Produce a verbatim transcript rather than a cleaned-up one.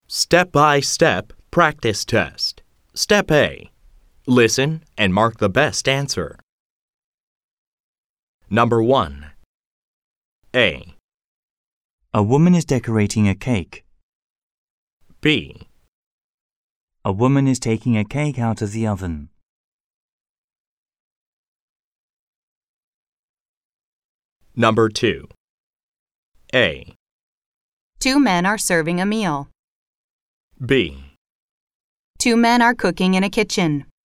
Step-by-step practice test. Step A. Listen and mark the best answer. Number one. A. A woman is decorating a cake. B. A woman is taking a cake out of the oven. Number two. A. Two men are serving a meal. B. Two men are cooking in a kitchen.